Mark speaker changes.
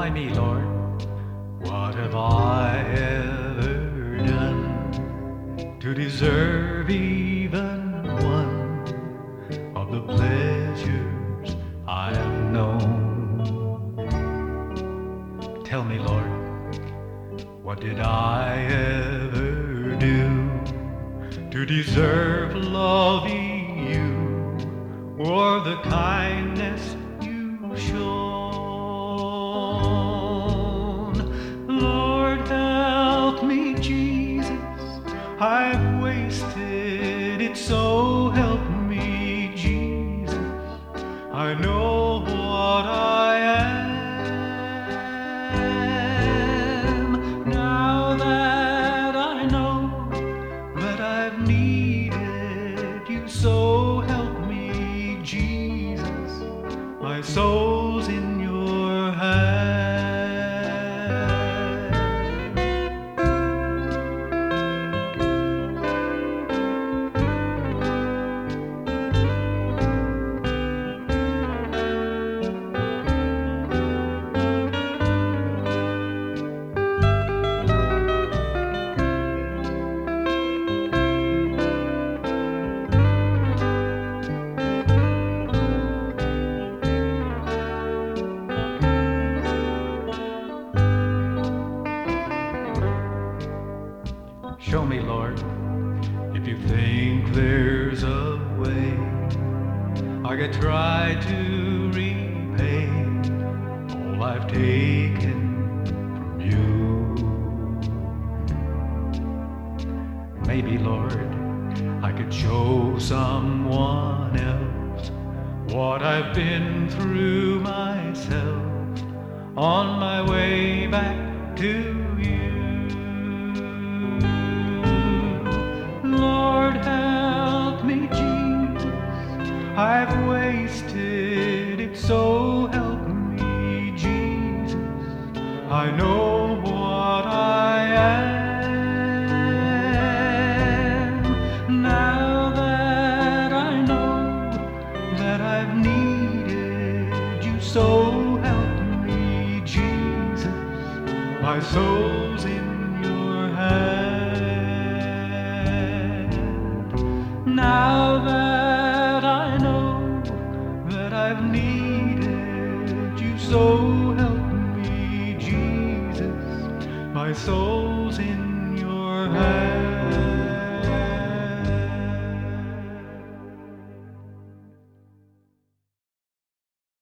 Speaker 1: Why me, Lord? What have I ever done to deserve even one of the pleasures I have known? Tell me, Lord, what did I ever do to deserve loving you or the kindness you've shown? Lord, help me, Jesus, I've wasted it, so help me, Jesus, I know what I am. Now that I know that I've needed you, so help me, Jesus, my soul's in your hands. Show me, Lord, if you think there's a way I could try to repay all I've taken from you. Maybe, Lord, I could show someone else what I've been through myself on my way back to you. Lord, help me, Jesus, I've wasted it, so help me, Jesus, I know what I am. Now that I know that I've needed you, so help me, Jesus, my soul's in your hands. Now that I know that I've needed you, so help me, Jesus, my soul's in